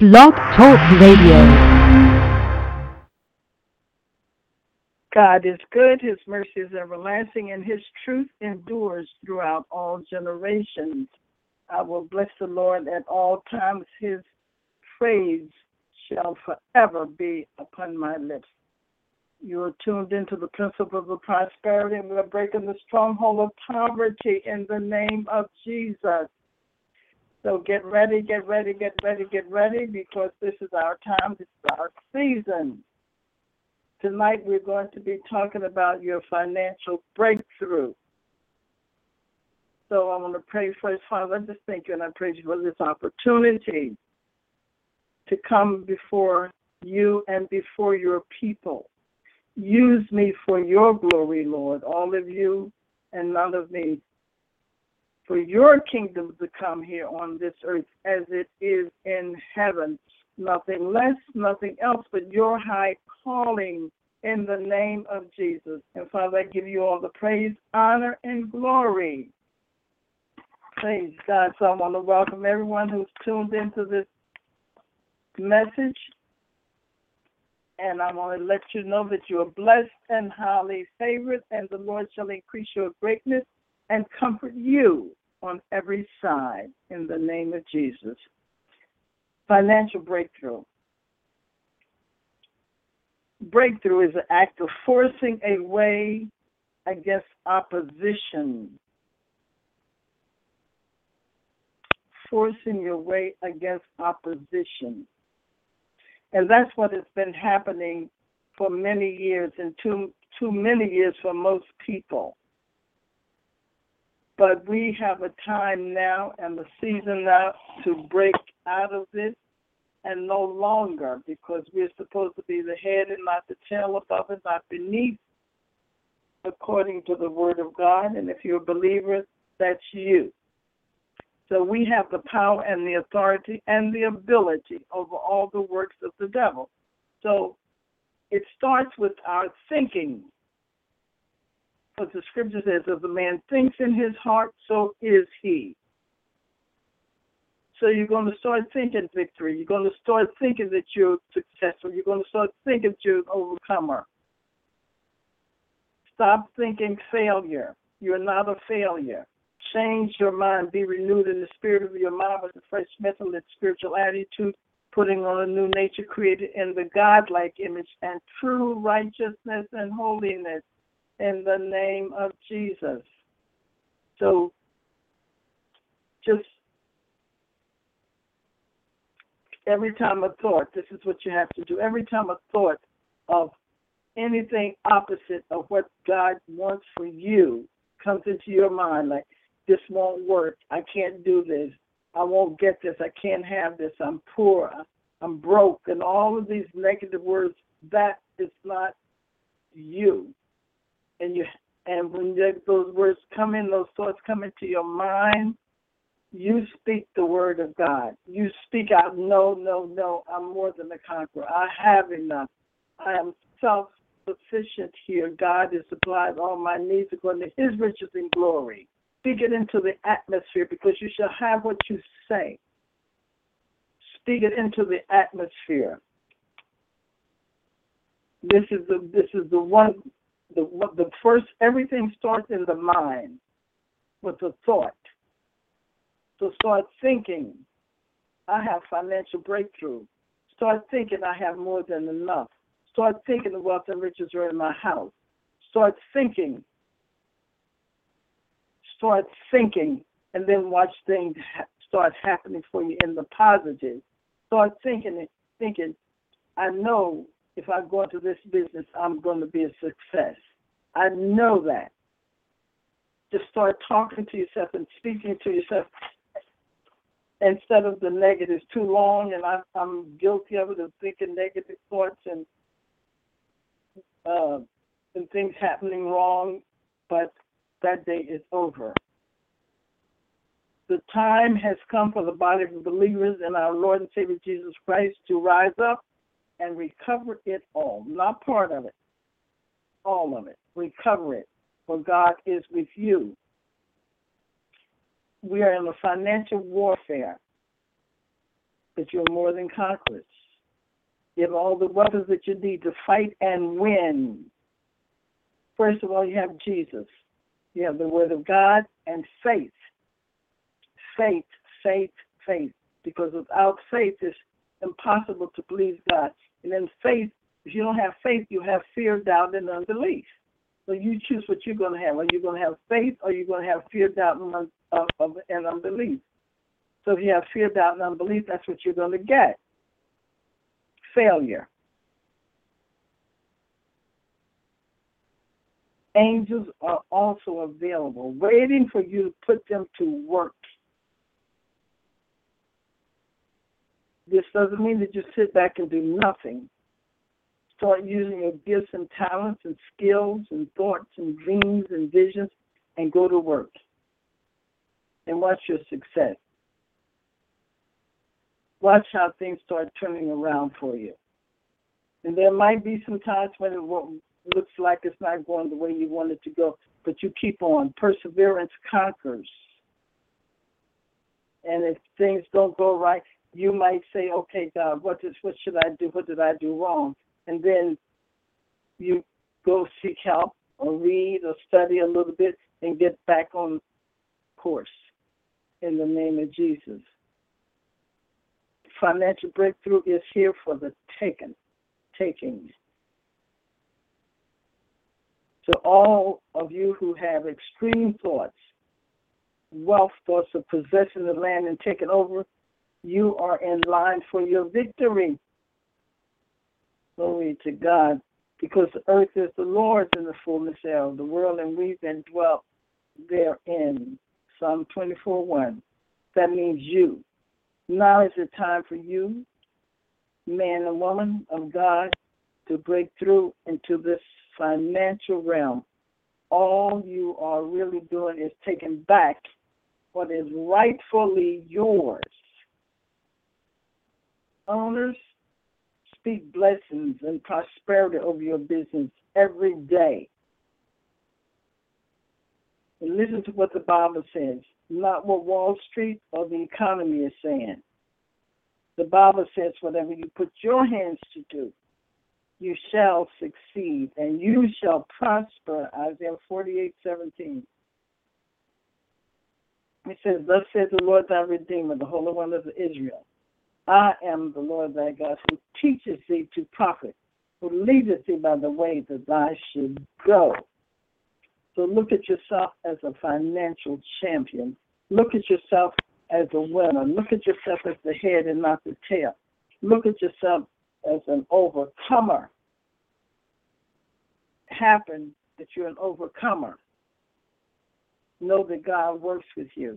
Blog Talk Radio. God is good, His mercy is everlasting, and His truth endures throughout all generations. I will bless the Lord at all times. His praise shall forever be upon my lips. You are tuned into the principles of prosperity, and we're breaking the stronghold of poverty in the name of Jesus. So get ready, because this is our time, this is our season. Tonight we're going to be talking about your financial breakthrough. So I want to pray first. Father, I just thank you and I praise you for this opportunity to come before you and before your people. Use me for your glory, Lord, all of you and none of me, for your kingdom to come here on this earth as it is in heaven. Nothing less, nothing else but your high calling in the name of Jesus. And Father, I give you all the praise, honor, and glory. Praise God. So I want to welcome everyone who's tuned into this message. And I want to let you know that you are blessed and highly favored, and the Lord shall increase your greatness and comfort you on every side in the name of Jesus. Financial breakthrough. Breakthrough is an act of forcing a way against opposition. Forcing your way against opposition. And that's what has been happening for many years, and too many years for most people. But we have a time now and a season now to break out of this, and no longer, because we're supposed to be the head and not the tail, above and not beneath, according to the Word of God. And if you're a believer, that's you. So we have the power and the authority and the ability over all the works of the devil. So it starts with our thinking. But the scripture says, if a man thinks in his heart, so is he. So you're going to start thinking victory. You're going to start thinking that you're successful. You're going to start thinking that you're an overcomer. Stop thinking failure. You're not a failure. Change your mind. Be renewed in the spirit of your mind with a fresh mental and spiritual attitude, putting on a new nature created in the God-like image and true righteousness and holiness in the name of Jesus. So just every time a thought, this is what you have to do. Every time a thought of anything opposite of what God wants for you comes into your mind, like, this won't work, I can't do this, I won't get this, I can't have this, I'm poor, I'm broke, and all of these negative words, that is not you. And when those words come in, those thoughts come into your mind, you speak the word of God. You speak out, no, I'm more than a conqueror. I have enough. I am self-sufficient here. God has supplied all my needs according to his riches and glory. Speak it into the atmosphere, because you shall have what you say. Speak it into the atmosphere. This is the one. The first, everything starts in the mind with a thought. So start thinking, I have financial breakthrough. Start thinking, I have more than enough. Start thinking, the wealth and riches are in my house. Start thinking, and then watch things start happening for you in the positive. Start thinking, I know if I go into this business, I'm going to be a success. I know that. Just start talking to yourself and speaking to yourself instead of the negatives. Too long, and I'm guilty of it, of thinking negative thoughts and things happening wrong, but that day is over. The time has come for the body of believers in our Lord and Savior Jesus Christ to rise up and recover it all. Not part of it, all of it. Recover it, for God is with you. We are in a financial warfare. but you're more than conquerors. You have all the weapons that you need to fight and win. First of all, you have Jesus. You have the Word of God and faith. Faith, faith, faith. Because without faith, it's impossible to please God. And then faith, if you don't have faith, you have fear, doubt, and unbelief. So you choose what you're going to have. Are you going to have faith, or are you going to have fear, doubt, and unbelief? So if you have fear, doubt, and unbelief, that's what you're going to get. Failure. Angels are also available, waiting for you to put them to work. This doesn't mean that you sit back and do nothing. Start using your gifts and talents and skills and thoughts and dreams and visions and go to work. And watch your success. Watch how things start turning around for you. And there might be some times when it looks like it's not going the way you want it to go, but you keep on. Perseverance conquers. And if things don't go right, you might say, okay, God, what should I do? What did I do wrong? And then you go seek help or read or study a little bit and get back on course in the name of Jesus. Financial breakthrough is here for the taking. So all of you who have extreme thoughts, wealth thoughts of possessing the land and taking over, you are in line for your victory. Glory to God. Because the earth is the Lord's and the fullness thereof, the world, and we then dwell therein. Psalm 24:1. That means you. Now is the time for you, man and woman of God, to break through into this financial realm. All you are really doing is taking back what is rightfully yours. Owners, speak blessings and prosperity over your business every day. And listen to what the Bible says, not what Wall Street or the economy is saying. The Bible says whatever you put your hands to do, you shall succeed, and you shall prosper. Isaiah 48:17. It says, thus says the Lord thy Redeemer, the Holy One of Israel. I am the Lord thy God, who teaches thee to profit, who leadeth thee by the way that thou should go. So look at yourself as a financial champion. Look at yourself as a winner. Look at yourself as the head and not the tail. Look at yourself as an overcomer. Happen that you're an overcomer. Know that God works with you.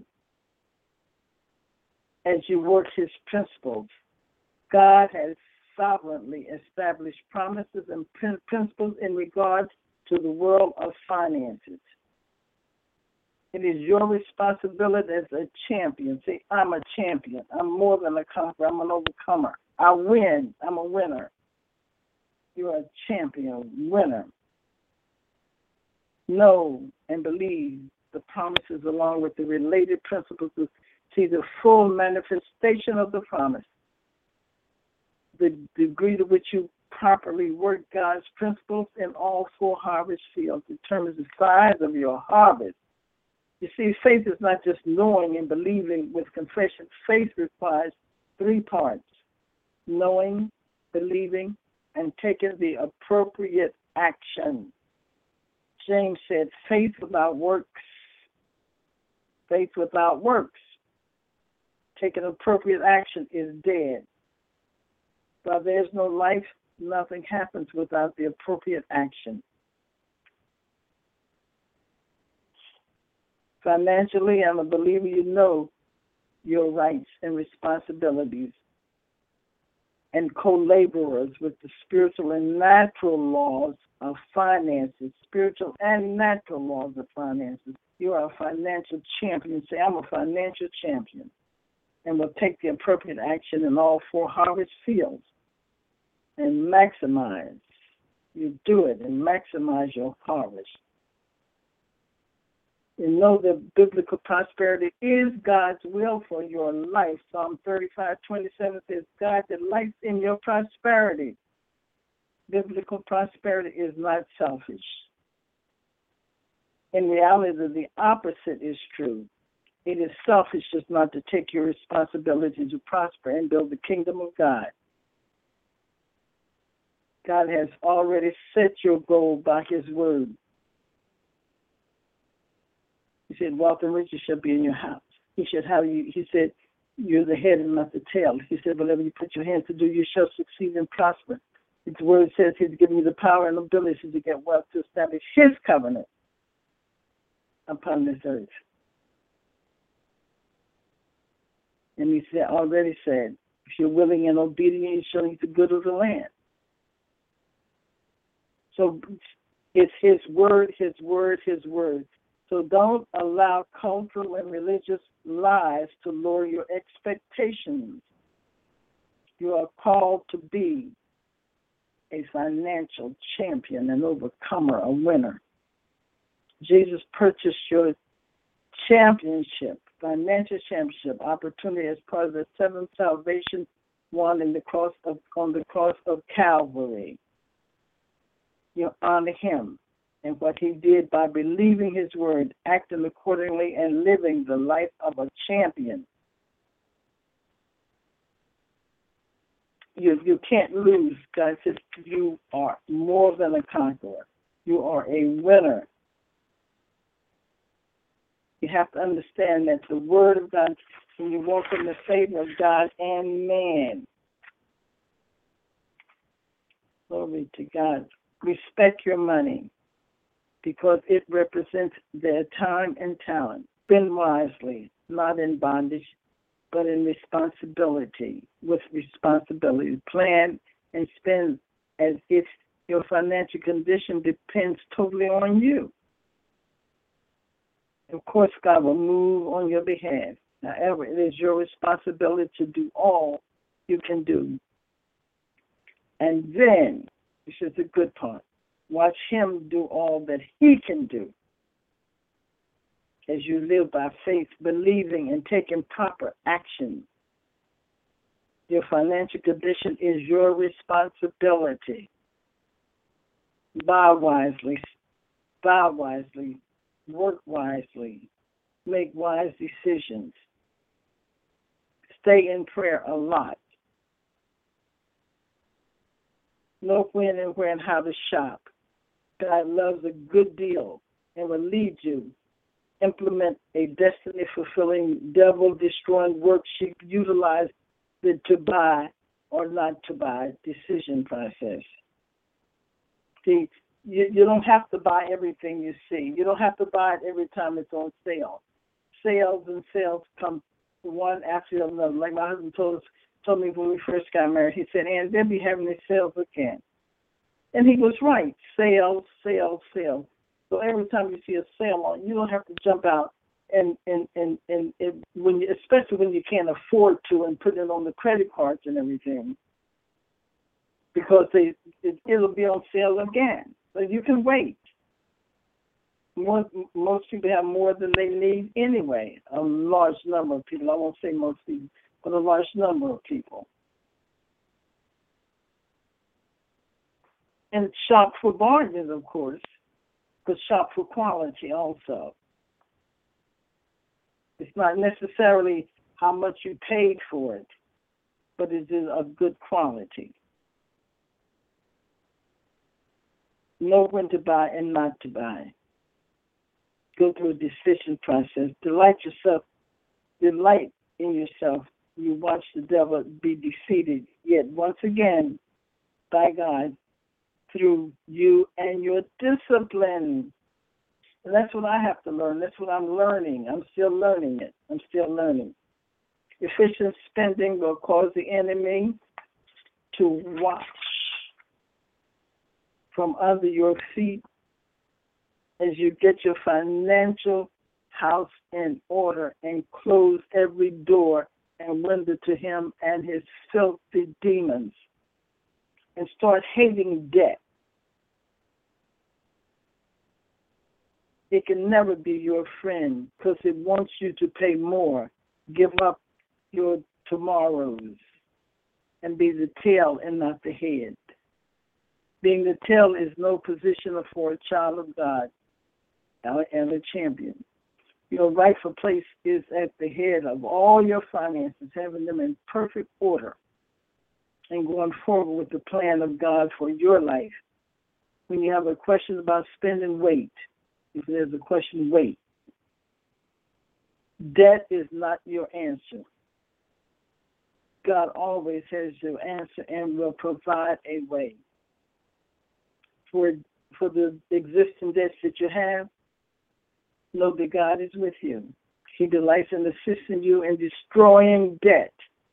As you work his principles, God has sovereignly established promises and principles in regards to the world of finances. It is your responsibility as a champion. Say, I'm a champion. I'm more than a conqueror. I'm an overcomer. I win. I'm a winner. You're a champion, winner. Know and believe the promises along with the related principles to see the full manifestation of the promise. The degree to which you properly work God's principles in all four harvest fields determines the size of your harvest. You see, faith is not just knowing and believing with confession. Faith requires three parts: knowing, believing, and taking the appropriate action. James said, faith without works, taking appropriate action is dead. While there's no life, nothing happens without the appropriate action. Financially, I'm a believer, you know your rights and responsibilities, and co-laborers with the spiritual and natural laws of finances, spiritual and natural laws of finances. You are a financial champion. Say, I'm a financial champion, and will take the appropriate action in all four harvest fields and maximize. You do it and maximize your harvest. And know that biblical prosperity is God's will for your life. Psalm 35:27 says, God delights in your prosperity. Biblical prosperity is not selfish. In reality, the opposite is true. It is selfish just not to take your responsibility to prosper and build the kingdom of God. God has already set your goal by his word. He said, wealth and riches shall be in your house. He said, you're the head and not the tail. He said, whatever you put your hands to do, you shall succeed and prosper. His word says he's given you the power and ability to get wealth to establish his covenant upon this earth. And he already said, if you're willing and obedient, you shall eat the good of the land. So it's his word, his word, his word. So don't allow cultural and religious lies to lower your expectations. You are called to be a financial champion, an overcomer, a winner. Jesus purchased your championship, financial championship opportunity as part of the seventh salvation won on the cross of Calvary. You honor him and what he did by believing his word, acting accordingly, and living the life of a champion. You can't lose. God says you are more than a conqueror. You are a winner. You have to understand that the word of God, when you walk in the favor of God and man. Glory to God. Respect your money because it represents their time and talent. Spend wisely, not in bondage, but in responsibility, with responsibility. Plan and spend as if your financial condition depends totally on you. Of course, God will move on your behalf. However, it is your responsibility to do all you can do. And then, this is the good part, watch him do all that he can do. As you live by faith, believing and taking proper action. Your financial condition is your responsibility. Buy wisely, work wisely, make wise decisions. Stay in prayer a lot. Know when and where and how to shop. God loves a good deal and will lead you. Implement a destiny-fulfilling, devil-destroying worksheet. Utilize the to buy or not to buy decision process. See, you don't have to buy everything you see. You don't have to buy it every time it's on sale. Sales and sales come one after another. Like my husband told me when we first got married, he said, "And they'll be having these sales again." And he was right. Sales, sales, sales. So every time you see a sale on, you don't have to jump out and when you, especially when you can't afford to, and put it on the credit cards and everything, because it'll be on sale again. So you can wait. Most people have more than they need anyway. A large number of people. I won't say most people, but a large number of people. And shop for bargains, of course, but shop for quality also. It's not necessarily how much you paid for it, but it is of good quality. Know when to buy and not to buy. Go through a decision process. Delight in yourself. You watch the devil be defeated, yet once again, by God, through you and your discipline. And that's what I have to learn. That's what I'm learning. I'm still learning it. Efficient spending will cause the enemy to watch from under your feet as you get your financial house in order and close every door and window to him and his filthy demons, and start hating debt. It can never be your friend because it wants you to pay more, give up your tomorrows, and be the tail and not the head. Being the tail is no position for a child of God and a champion. Your rightful place is at the head of all your finances, having them in perfect order and going forward with the plan of God for your life. When you have a question about spending, wait. If there's a question, wait. Debt is not your answer. God always has your answer and will provide a way. For the existing debts that you have, know that God is with you. He delights in assisting you in destroying debt.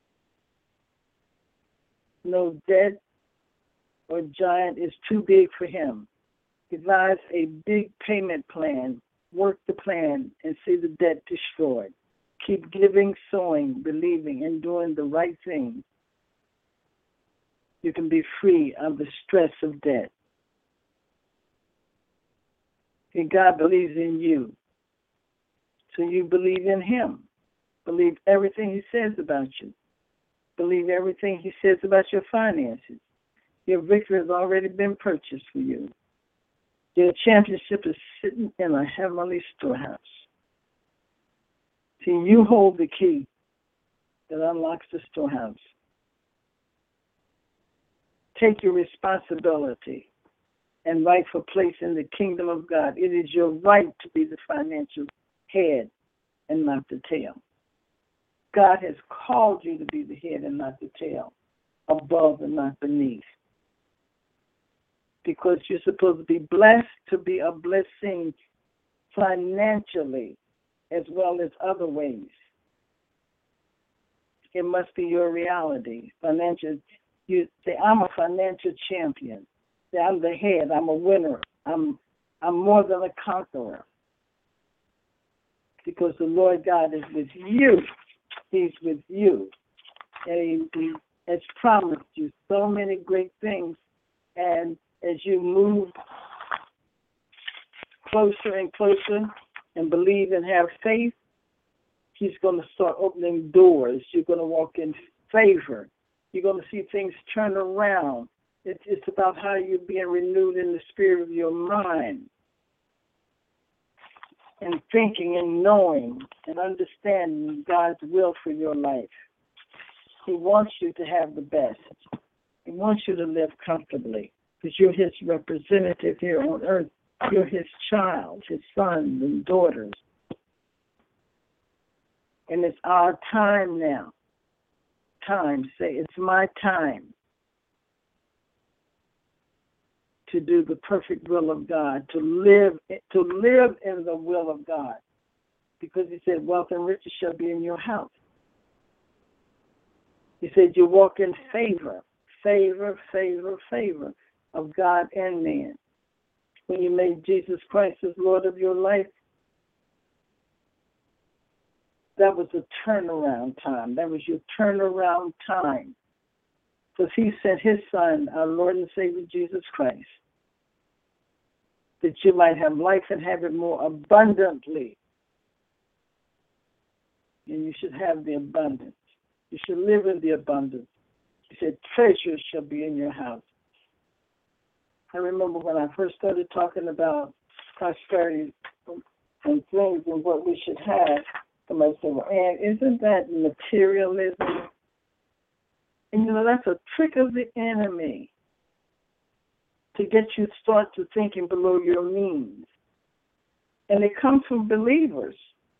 No debt or giant is too big for him. Devise a big payment plan, work the plan, and see the debt destroyed. Keep giving, sowing, believing, and doing the right thing. You can be free of the stress of debt. And God believes in you. So you believe in him. Believe everything he says about you. Believe everything he says about your finances. Your victory has already been purchased for you. Your championship is sitting in a heavenly storehouse. See, you hold the key that unlocks the storehouse. Take your responsibility and rightful place in the kingdom of God. It is your right to be the financial head and not the tail. God has called you to be the head and not the tail, above and not beneath. Because you're supposed to be blessed to be a blessing financially as well as other ways. It must be your reality. Financial. You say, I'm a financial champion. Say, I'm the head. I'm a winner. I'm more than a conqueror. Because the Lord God is with you. He's with you. And he has promised you so many great things. And as you move closer and closer and believe and have faith, he's going to start opening doors. You're going to walk in favor. You're going to see things turn around. It's about how you're being renewed in the spirit of your mind and thinking and knowing and understanding God's will for your life. He wants you to have the best. He wants you to live comfortably because you're his representative here on earth. You're his child, his sons and daughters. And it's our time now. Time, say, it's my time to do the perfect will of God, to live in the will of God. Because he said, wealth and riches shall be in your house. He said, you walk in favor of God and man. When you made Jesus Christ as Lord of your life, that was a turnaround time. That was your turnaround time. Because he sent his son, our Lord and Savior Jesus Christ, that you might have life and have it more abundantly. And you should have the abundance. You should live in the abundance. He said, treasures shall be in your house. I remember when I first started talking about prosperity and things and what we should have, somebody said, well, Ann, isn't that materialism? And you know, that's a trick of the enemy to get you to start to thinking below your means. And it comes from believers.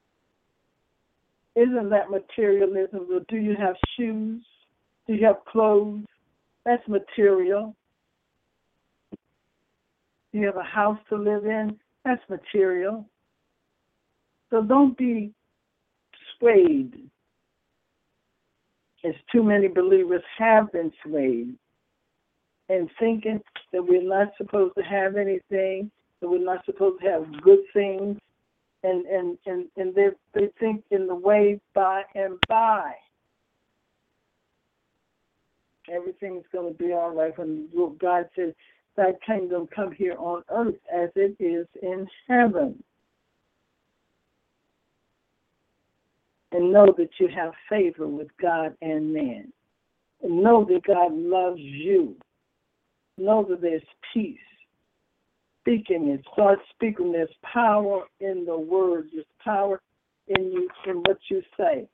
Isn't that materialism? Well, do you have shoes? Do you have clothes? That's material. Do you have a house to live in? That's material. So don't be swayed, as too many believers have been swayed, and thinking that we're not supposed to have anything, that we're not supposed to have good things, and they think in the way by and by. Everything's going to be all right when God says, thy kingdom come here on earth as it is in heaven. and know that you have favor with God and man. And know that God loves you. Know that there's peace. Speaking it. Start speaking. There's power in the word. There's power in you, in what you say.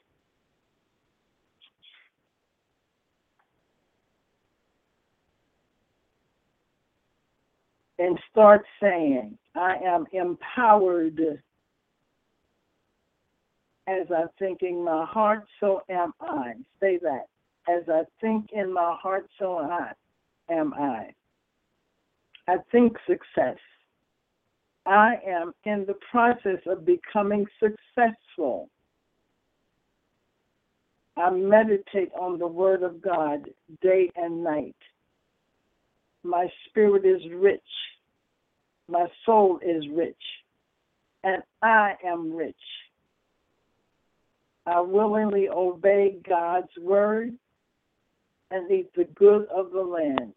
And start saying, I am empowered. As I think in my heart, so am I. Say that. As I think in my heart, so am I. I think success. I am in the process of becoming successful. I meditate on the Word of God day and night. My spirit is rich. My soul is rich. And I am rich. I willingly obey God's word and eat the good of the land.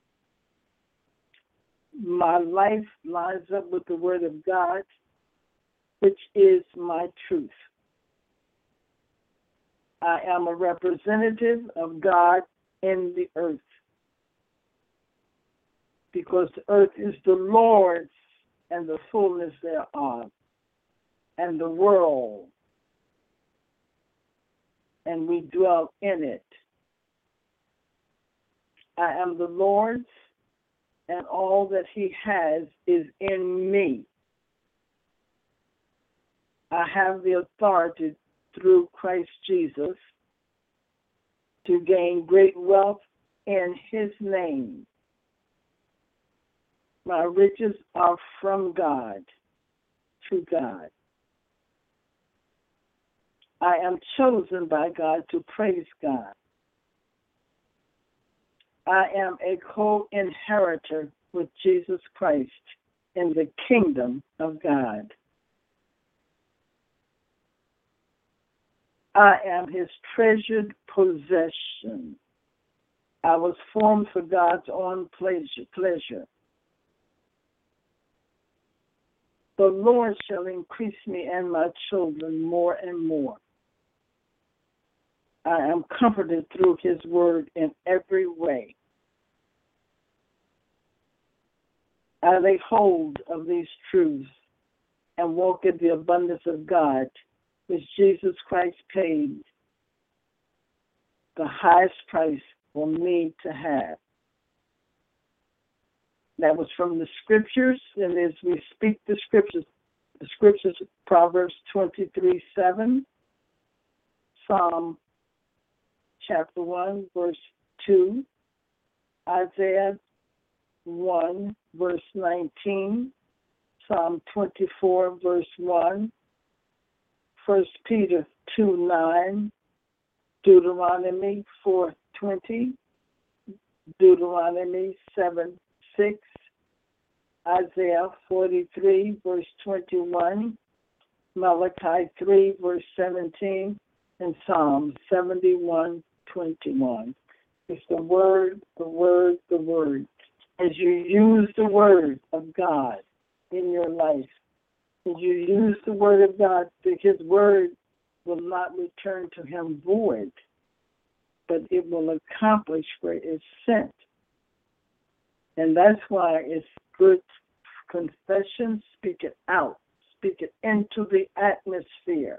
My life lines up with the word of God, which is my truth. I am a representative of God in the earth, because the earth is the Lord's and the fullness thereof, and the world, and we dwell in it. I am the Lord's, and all that he has is in me. I have the authority through Christ Jesus to gain great wealth in his name. My riches are from God, to God. I am chosen by God to praise God. I am a co-inheritor with Jesus Christ in the kingdom of God. I am his treasured possession. I was formed for God's own pleasure. The Lord shall increase me and my children more and more. I am comforted through his word in every way. I lay hold of these truths and walk in the abundance of God, which Jesus Christ paid the highest price for me to have. That was from the scriptures, and as we speak the scriptures, Proverbs 23:7, Psalm chapter 1, verse 2, Isaiah 1, verse 19, Psalm 24, verse 1, 1 Peter 2:9, Deuteronomy 4:20, Deuteronomy 7:6, Isaiah 43, verse 21, Malachi 3, verse 17, and Psalm 71:21. It's the word, the word, the word. As you use the word of God in your life, as you use the word of God, his word will not return to him void, but it will accomplish where it's sent. And that's why it's good confession. Speak it out. Speak it into the atmosphere.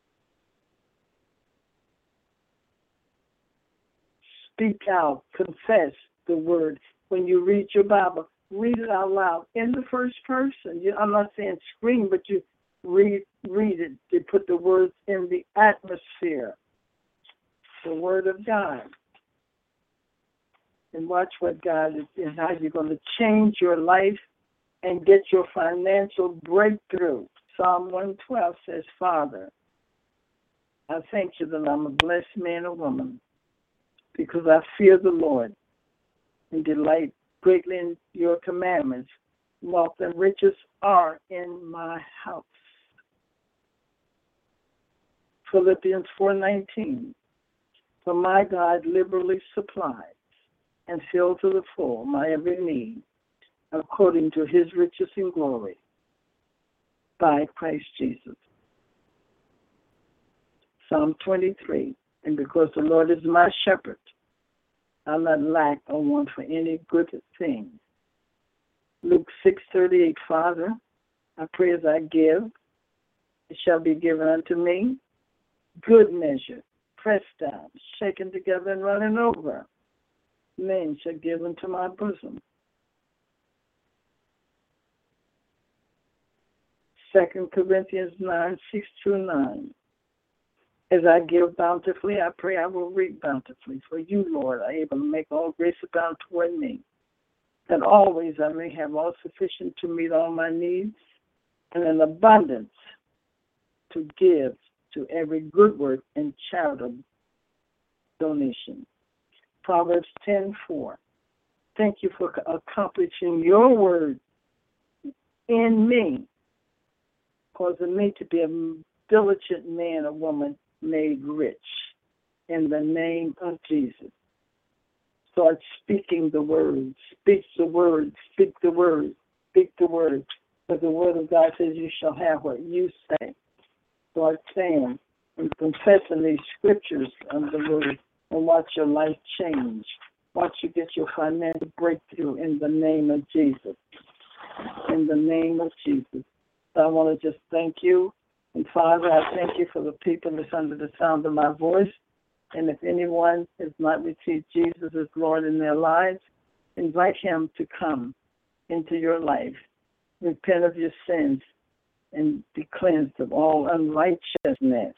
Speak out. Confess the word. When you read your Bible, read it out loud in the first person. I'm not saying scream, but you read it. You put the words in the atmosphere. The word of God. And watch what God is, and how you're going to change your life and get your financial breakthrough. Psalm 112 says, Father, I thank you that I'm a blessed man or woman because I fear the Lord and delight greatly in your commandments. Wealth and riches are in my house. Philippians 4:19. For my God liberally supplies and fills to the full my every need, according to his riches and glory, by Christ Jesus. Psalm 23. And because the Lord is my shepherd, I'll not lack or want for any good thing. Luke 6:38, Father, I pray as I give, it shall be given unto me, good measure, pressed down, shaken together, and running over. Men shall give unto my bosom. 2 Corinthians 9:6-9. As I give bountifully, I pray I will reap bountifully. For you, Lord, are able to make all grace abound toward me, that always I may have all sufficient to meet all my needs, and an abundance to give to every good work and charitable donation. Proverbs 10:4. Thank you for accomplishing your word in me, causing me to be a diligent man or woman made rich. In the name of Jesus. Start speaking the word. Speak the word. Speak the word. Speak the word. But the word of God says you shall have what you say. Start saying and confessing these scriptures of the word and watch your life change. Watch you get your financial breakthrough in the name of Jesus. In the name of Jesus. So I want to just thank you. And Father, I thank you for the people that's under the sound of my voice. And if anyone has not received Jesus as Lord in their lives, invite him to come into your life. Repent of your sins and be cleansed of all unrighteousness.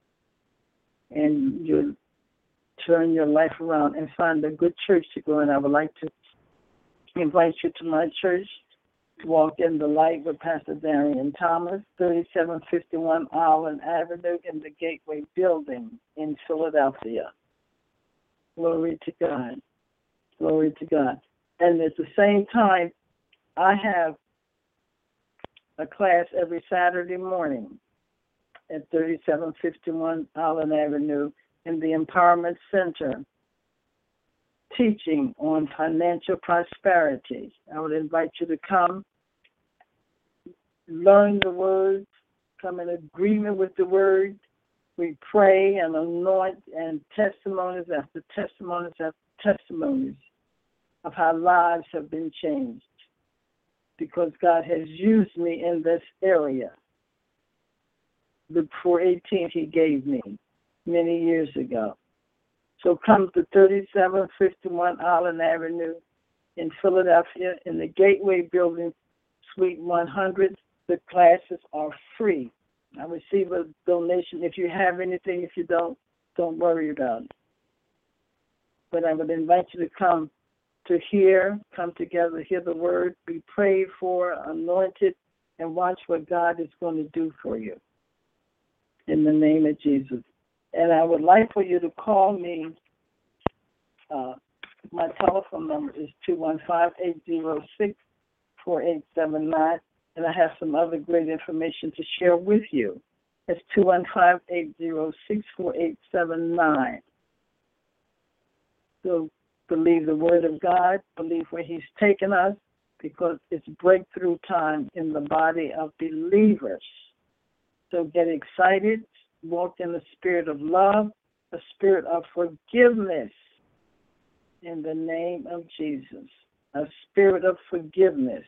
And you turn your life around and find a good church to go in. I would like to invite you to my church. Walk in the Light with Pastor Darian Thomas, 3751 Allen Avenue in the Gateway Building in Philadelphia. Glory to God. Glory to God. And at the same time, I have a class every Saturday morning at 3751 Allen Avenue in the Empowerment Center, teaching on financial prosperity. I would invite you to come, learn the word, come in agreement with the word. We pray and anoint, and testimonies after testimonies after testimonies of how lives have been changed because God has used me in this area. The 418 he gave me many years ago. So come to 3751 Allen Avenue in Philadelphia in the Gateway Building, Suite 100. The classes are free. I receive a donation. If you have anything, if you don't worry about it. But I would invite you to come together, hear the word, be prayed for, anointed, and watch what God is going to do for you. In the name of Jesus. And I would like for you to call me. My telephone number is 215-806-4879. And I have some other great information to share with you. It's 215-806-4879. So believe the word of God, believe where he's taken us, because it's breakthrough time in the body of believers. So get excited, walk in the spirit of love, the spirit of forgiveness in the name of Jesus. A spirit of forgiveness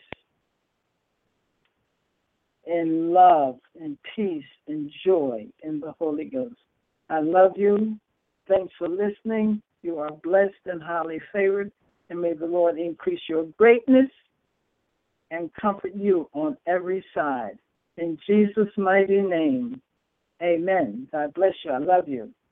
and love and peace and joy in the Holy Ghost. I love you. Thanks for listening. You are blessed and highly favored, and may the Lord increase your greatness and comfort you on every side. In Jesus' mighty name, amen. God bless you. I love you.